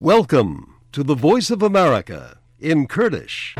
Welcome to the Voice of America in Kurdish.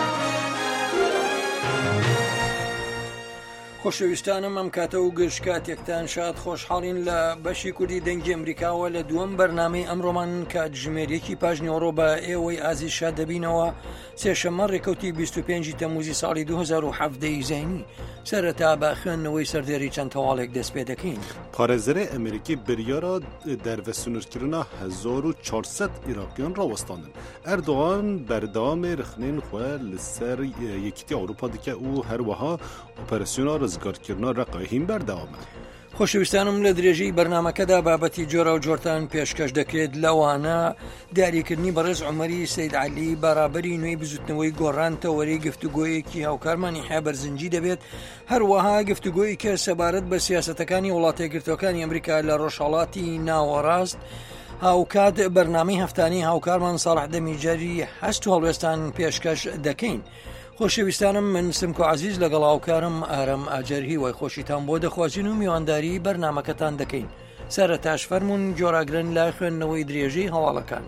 خۆشەویستانم ئەم کاتە و گشت کاتێکتان شاد خۆشحاڵین لە بەشی کوردی دەنگی ئەمریکاوە لە دووەم بەرنامەی ئەمڕۆمان کات ژمێریەکی پاژنیۆڕۆ بە ئێوەی ئازیز شاد دەبینەوە سێشەممە ڕێکەوتی 25 تەموزی ساڵی 2017 زینی سەرەتا بە خوێندنەوەی سەردێری چەند تەواڵێک دەست پێ دەکەین. پارێزەرە ئەمریکی بریارە دەرڤەسونورکردنا 1400 عێراقیان ڕاوەستاندن. ئەردوغان بەردەوامێ رخنین خۆ لەسەر یەکێتی ئەوروپا دکە و هەروەها ئۆپەراسیۆنا ڕزگارکردنا ڕقایهین بەردەوامە. خۆشەویستانم لە درێژەی بەرنامەکەدا بابەتی جۆرە و جۆرتان پێشکەش دەکرێت لەوانە دیاریکردنی بەڕێز عومەری سەید عەلی بەرابەری نوێی بزوتنەوەی گۆڕان تەوەرەی گفتوگۆیەکی هاوکارمانی حێبەرزنجی دەبێت، هەروەها گفتوگۆی کە سەبارەت بە سیاسەتەکانی وڵاتە یەکگرتووەکانی ئەمریکا لە ڕۆژهەڵاتی ناوەڕاست هاوکات بەرنامەی هەفتانەی هاوکارمان ساڵح دەمیجەری هەست و هەڵوێستان پێشکەش دەکەین. خۆشەویستانم من سمکۆ عەزیز لەگەڵ هاوکارم ئارەم ئاجەرهی وای خۆشیتان بۆ دەخوازین و میوانداری بەرنامەکەتان دەکەین. سەرەتاش فەرموون جۆراگرن لە خوێندنەوەی درێژەی هەواڵەکان.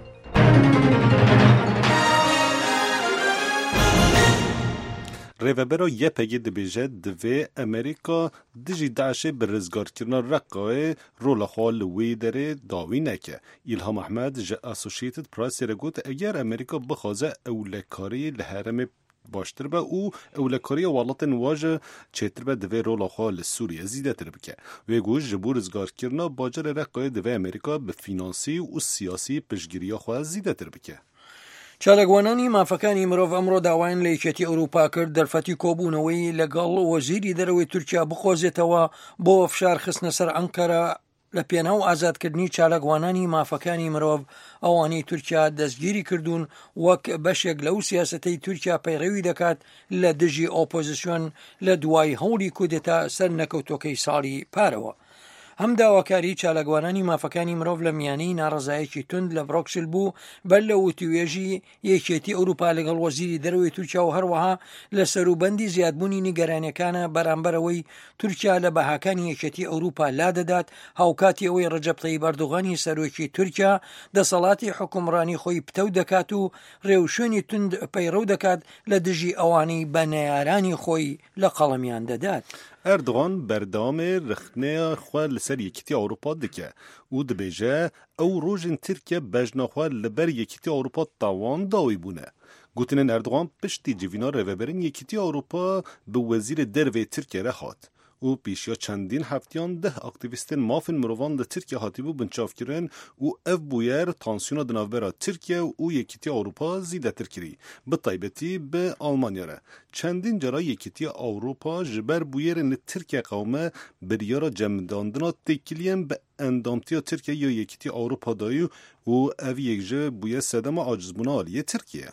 ڕێڤەبەرە یەپەگی دەبێژێت divê ئەمریکا dijî Daişê bi rizgarkirina Reqqayê rola xwe li wê derê dawî neke. İlham Ahmed ji Associated Pressê re got eger Amerîka bixwaze ewlekariyê li herêmê baştir be û ewlekariya welatên wa ji çêtir be divê rola xwe li Sûriye zîdetir bike. Wê got ji bo rizgarkirina bajarê Reqqayê divê Amerîka bi fînansî û siyasî piştgiriya xwe zîdetir bike. چالەگوانانی مافەکانی مرۆڤ ئەمڕۆ داوایان لە یەکێتی ئەوروپا کرد دەرفەتی کۆبوونەوەی لەگەڵ وەزیری دەرەوەی تورکیا بخۆزێتەوە بۆ فشار خستنە سەر ئەنکەرە لە پێناو ئازادکردنی چالەگوانانی مافەکانی مرۆڤ ئەوانەی تورکیا دەستگیری کردوون وەک بەشێک لەو سیاسەتەی تورکیا پەیڕەوی دەکات لە دژی ئۆپۆزیسیۆن لە دوای هەوڵی کودێتا سەر نەکەوتۆکەی ساڵی پارەوە. هەم داواکاری چالەگوانانی مافەکانی مرۆڤ لە میانەی ناڕەزایەکی تند لە بڕۆکسل بوو بەر لە وتیوێژی یەکێتی ئەوروپا لەگەڵ وەزیری دەرەوەی تورکیا و هەروەها لە سەروبەندی زیادبوونی نیگەرانیەکانە بەرامبەرەوەی تورکیا لە بەهاکانی یەکێتی ئەوروپا لادەدات هاوکاتی ئەوەی ڕەجەب تەیب ئەردوغانی سەرۆکی تورکیا دەسەڵاتی حکومڕانی خۆی پتە دەکات و ڕێوشوێنی تند پەیڕەو دەکات لە دژی ئەوانەی بە نەیارانی خۆی لە قەڵەمیان دەدات. ئەردوغان بەردەوامێ رخنەیە خwe li ser yekîtiya Ewropa dike û dibêje ew rojên Tirkiye bejna xwe li ber yekîtiya Ewropa tawan dawî bûne. Gotinên Erdogan piştî civîna rêveberên yekîtiya Ewropa bi wezîrê dervê Tirkiye re hat û pêşiya çendîn heftiyan 10 aktivîstên mafên mirovan li Tirkiye hatibû binçavkirin û ev bûyer tansiyona di navbera Tirkiye û yekîtiya Ewropa zîdetir kirî bi taybetî bi Almanya re. Çendîn cara yekîtiya Ewropa ji ber bûyerên li Tirkiye qewme biryara cemdandina têkiliyên bi endamtiya Tirkiye ya yekîtiya Ewropa dayî û ev yek ji bûye sedema acizbûna aliyê Tirkiye.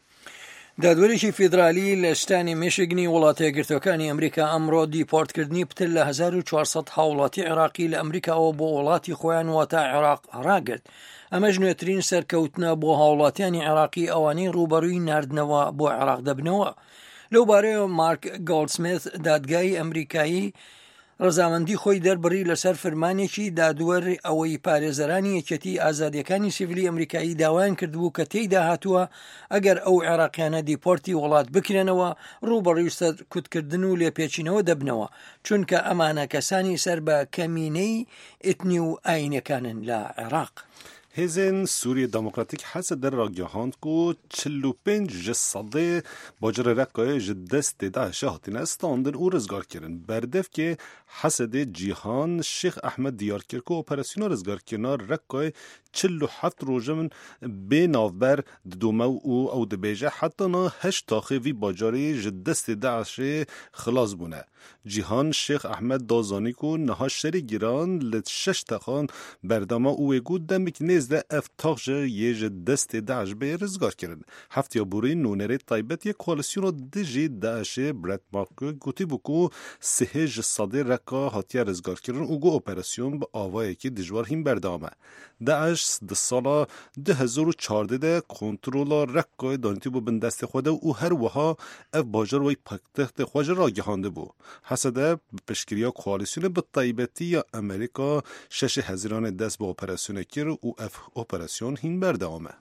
دادوەرێکی فیدرالی لە شتانی میشیگنی وڵاتە یەکگرتووەکانی ئەمریکا ئەمڕۆ دیپۆرتکردنی پتر لە 1400 هاوڵاتی عێراقی لە ئەمریکاوە بۆ وڵاتی خۆیان واتە عێراق ڕاگرت. ئەمەش نوێترین سەرکەوتنە بۆ هاوڵاتیانی عێراقی ئەوانەی ڕوبەڕووی ناردنەوە بۆ عێراق دەبنەوە. لەو بارەیە مارک گۆڵدسمیت دادگای ئەمریکایی ڕەزامەندی خۆی دەربڕی لەسەر فەرمانێکی دادوەر ئەوەی پارێزەرانی یەکێتی ئازادیەکانی سیڤیلی ئەمریکایی داوایان کردبوو کە تێیدا هاتووە ئەگەر ئەو عێراقیانە دیپۆرتی وڵات بکرێنەوە ڕوبەڕووی سەرکوتکردن و لێپێچینەوە دەبنەوە چونکە ئەمانە کەسانی سەر بە کەمینەی ئێتنی و ئاینەکانن لە عێراق. Hêzên Sûriye Demokratîk Hesedê ragihand ku 45 ji sedê bajarê Reqqayê ji destê Daişê hatine standin û rizgarkirin. Berdevkê Hesedê Cîhan Şêx Ehmed diyar kir ku operasyona rizgarkirina Reqqayê 47 rojin bê navber didome û ew dibêje hetana 8 taxê vî bajarê ji destê Daişê xilas bûne. Cîhan Şêx Ehmed da zanî ku niha şerê giran li 6 texan berdama û wê got demik nêz de ev tax ji yê ji destê Daeş bê rizgar kirin. Heftiya borî nûnerê taybet yê koalisyona dijî Daişê Brett Markey gotîbû ku sihê ji sedê Rekka hatiye rizgar kirin û got operasyon bi avayekî dijwar hîn berdame. Daeş di sala 2014 de kontrola Rekkayê danîtîbû bin destê xwe de û her wiha ev bajar wey paytextê xwe jî ragihandibû. Hesedê bi piştgiriya koalisyonê bi taybetî ya Amerîka şeşê hezîranê dest bi operasyonê kir û ev اف اپراسیون هین بردوامه